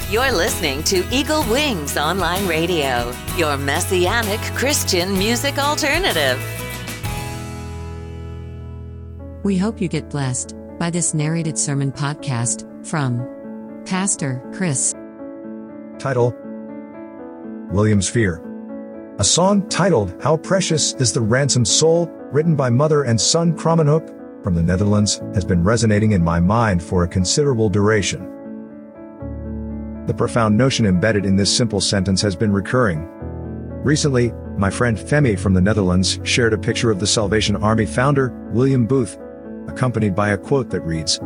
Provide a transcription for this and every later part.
You're listening to Eagle Wings Online Radio, your messianic Christian music alternative. We hope you get blessed by this narrated sermon podcast from Pastor Chris. Title: William Sphere. A song titled "How Precious is the Ransomed Soul," written by mother and son Kramenhoek from the Netherlands, has been resonating in my mind for a considerable duration. The profound notion embedded in this simple sentence has been recurring. Recently, my friend Femi from the Netherlands shared a picture of the Salvation Army founder, William Booth, accompanied by a quote that reads,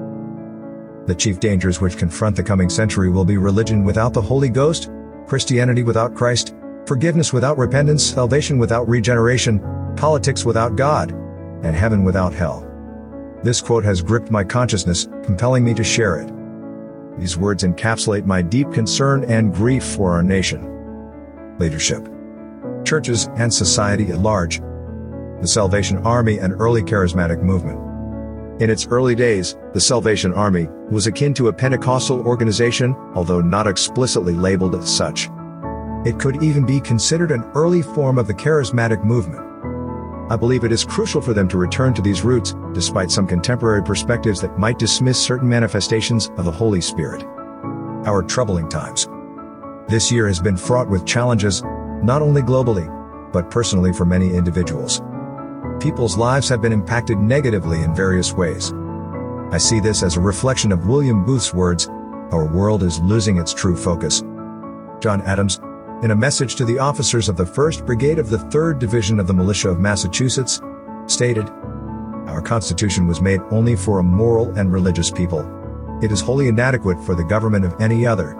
"The chief dangers which confront the coming century will be religion without the Holy Ghost, Christianity without Christ, forgiveness without repentance, salvation without regeneration, politics without God, and heaven without hell." This quote has gripped my consciousness, compelling me to share it. These words encapsulate my deep concern and grief for our nation, leadership, churches, and society at large. The Salvation Army and early charismatic movement. In its early days, the Salvation Army was akin to a Pentecostal organization, although not explicitly labeled as such. It could even be considered an early form of the charismatic movement. I believe it is crucial for them to return to these roots, despite some contemporary perspectives that might dismiss certain manifestations of the Holy Spirit. Our troubling times. This year has been fraught with challenges, not only globally, but personally for many individuals. People's lives have been impacted negatively in various ways. I see this as a reflection of William Booth's words, "Our world is losing its true focus." John Adams, in a message to the officers of the 1st Brigade of the 3rd Division of the Militia of Massachusetts, stated, "Our Constitution was made only for a moral and religious people. It is wholly inadequate for the government of any other."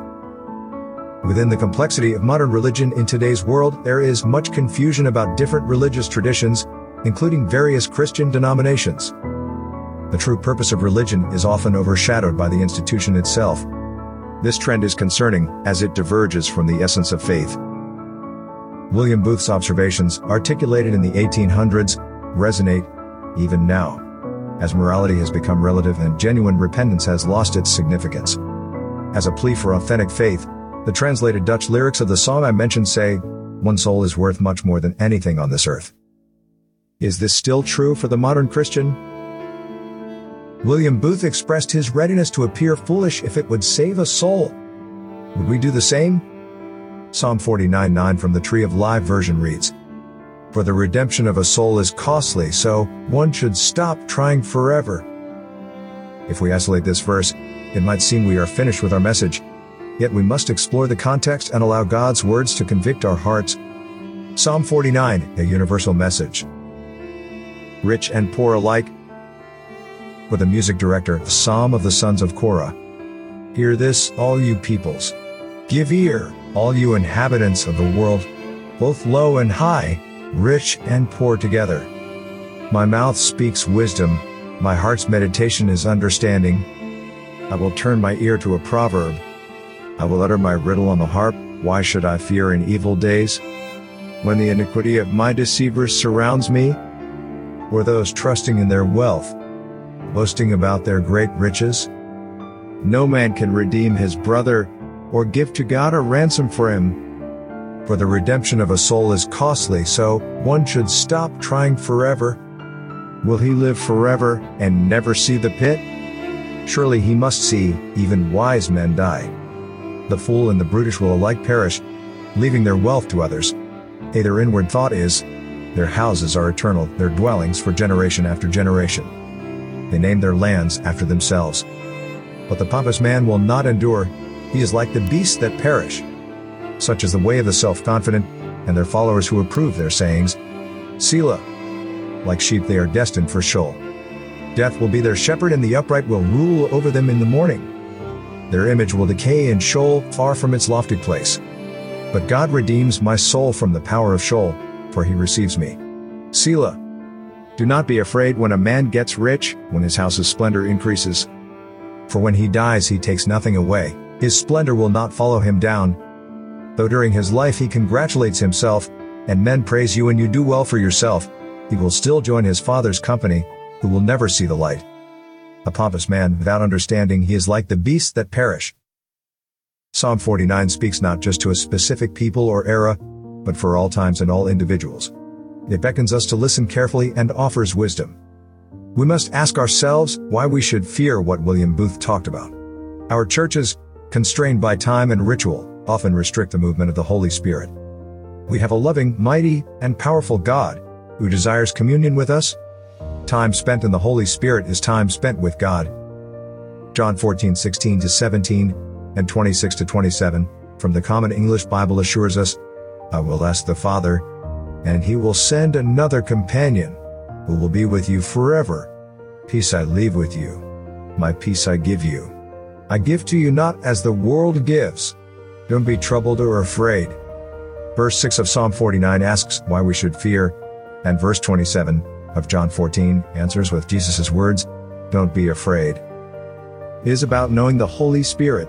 Within the complexity of modern religion in today's world, there is much confusion about different religious traditions, including various Christian denominations. The true purpose of religion is often overshadowed by the institution itself. This trend is concerning, as it diverges from the essence of faith. William Booth's observations, articulated in the 1800s, resonate even now, as morality has become relative and genuine repentance has lost its significance. As a plea for authentic faith, the translated Dutch lyrics of the song I mentioned say, "One soul is worth much more than anything on this earth." Is this still true for the modern Christian? William Booth expressed his readiness to appear foolish if it would save a soul. Would we do the same? Psalm 49:9 from the Tree of Life version reads, "For the redemption of a soul is costly, so one should stop trying forever." If we isolate this verse, it might seem we are finished with our message. Yet we must explore the context and allow God's words to convict our hearts. Psalm 49, a universal message. Rich and poor alike. For the music director, the Psalm of the Sons of Korah. "Hear this, all you peoples. Give ear, all you inhabitants of the world, both low and high, rich and poor together. My mouth speaks wisdom, my heart's meditation is understanding. I will turn my ear to a proverb. I will utter my riddle on the harp. Why should I fear in evil days? When the iniquity of my deceivers surrounds me? Or those trusting in their wealth, boasting about their great riches? No man can redeem his brother, or give to God a ransom for him. For the redemption of a soul is costly, so one should stop trying forever. Will he live forever and never see the pit? Surely he must see, even wise men die. The fool and the brutish will alike perish, leaving their wealth to others. Their inward thought is, their houses are eternal, their dwellings for generation after generation. They name their lands after themselves. But the pompous man will not endure, he is like the beasts that perish. Such is the way of the self-confident, and their followers who approve their sayings. Selah. Like sheep they are destined for Sheol. Death will be their shepherd, and the upright will rule over them in the morning. Their image will decay in Sheol, far from its lofty place. But God redeems my soul from the power of Sheol, for he receives me. Selah. Do not be afraid when a man gets rich, when his house's splendor increases. For when he dies he takes nothing away, his splendor will not follow him down. Though during his life he congratulates himself, and men praise you and you do well for yourself, he will still join his father's company, who will never see the light. A pompous man without understanding, he is like the beasts that perish. Psalm 49 speaks not just to a specific people or era, but for all times and all individuals. It beckons us to listen carefully and offers wisdom. We must ask ourselves why we should fear what William Booth talked about. Our churches, constrained by time and ritual, often restrict the movement of the Holy Spirit. We have a loving, mighty, and powerful God who desires communion with us. Time spent in the Holy Spirit is time spent with God. John 14:16-17 and 26-27 from the Common English Bible assures us, I will ask the Father, and he will send another companion who will be with you forever. Peace I leave with you. My peace I give you. I give to you not as the world gives. Don't be troubled or afraid. Verse 6 of Psalm 49 asks why we should fear, and verse 27 of John 14 answers with Jesus' words, don't be afraid. It is about knowing the Holy Spirit.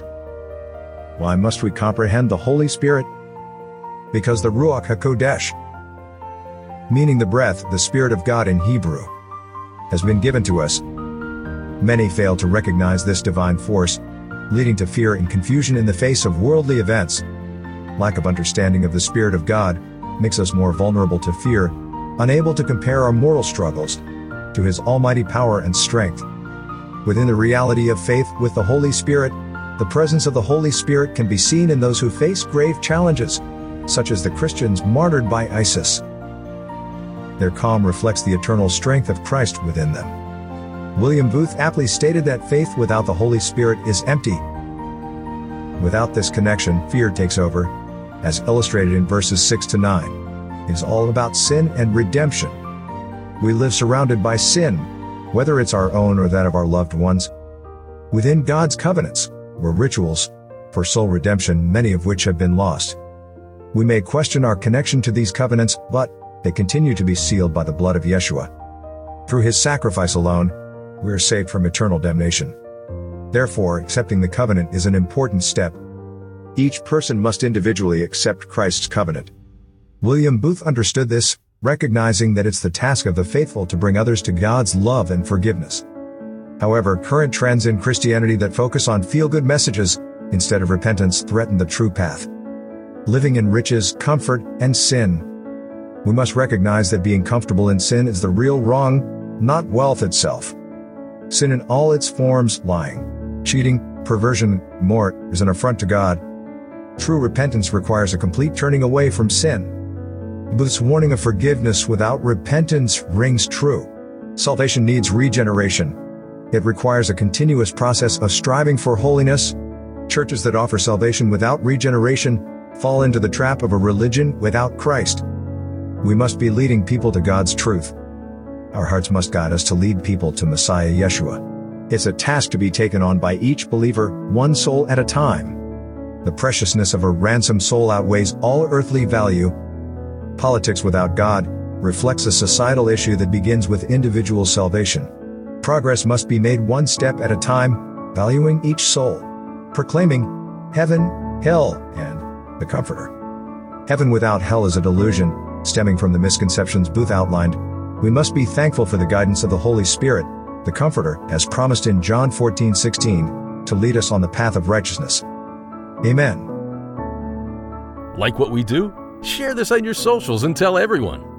Why must we comprehend the Holy Spirit? Because the Ruach HaKodesh, meaning the breath, the Spirit of God in Hebrew, has been given to us. Many fail to recognize this divine force, leading to fear and confusion in the face of worldly events. Lack of understanding of the Spirit of God makes us more vulnerable to fear, unable to compare our mortal struggles to His almighty power and strength. Within the reality of faith with the Holy Spirit, the presence of the Holy Spirit can be seen in those who face grave challenges, such as the Christians martyred by ISIS. Their calm reflects the eternal strength of Christ within them. William Booth aptly stated that faith without the Holy Spirit is empty. Without this connection, fear takes over, as illustrated in verses 6-9. It is all about sin and redemption. We live surrounded by sin, whether it's our own or that of our loved ones. Within God's covenants were rituals for soul redemption, many of which have been lost. We may question our connection to these covenants, but they continue to be sealed by the blood of Yeshua. Through His sacrifice alone, we are saved from eternal damnation. Therefore, accepting the covenant is an important step. Each person must individually accept Christ's covenant. William Booth understood this, recognizing that it's the task of the faithful to bring others to God's love and forgiveness. However, current trends in Christianity that focus on feel-good messages instead of repentance threaten the true path. Living in riches, comfort, and sin. We must recognize that being comfortable in sin is the real wrong, not wealth itself. Sin in all its forms, lying, cheating, perversion, more, is an affront to God. True repentance requires a complete turning away from sin. Booth's warning of forgiveness without repentance rings true. Salvation needs regeneration. It requires a continuous process of striving for holiness. Churches that offer salvation without regeneration fall into the trap of a religion without Christ. We must be leading people to God's truth. Our hearts must guide us to lead people to Messiah Yeshua. It's a task to be taken on by each believer, one soul at a time. The preciousness of a ransomed soul outweighs all earthly value. Politics without God reflects a societal issue that begins with individual salvation. Progress must be made one step at a time, valuing each soul, proclaiming heaven, hell, and the Comforter. Heaven without hell is a delusion, stemming from the misconceptions Booth outlined. We must be thankful for the guidance of the Holy Spirit, the Comforter, as promised in John 14:16, to lead us on the path of righteousness. Amen. Like what we do? Share this on your socials and tell everyone.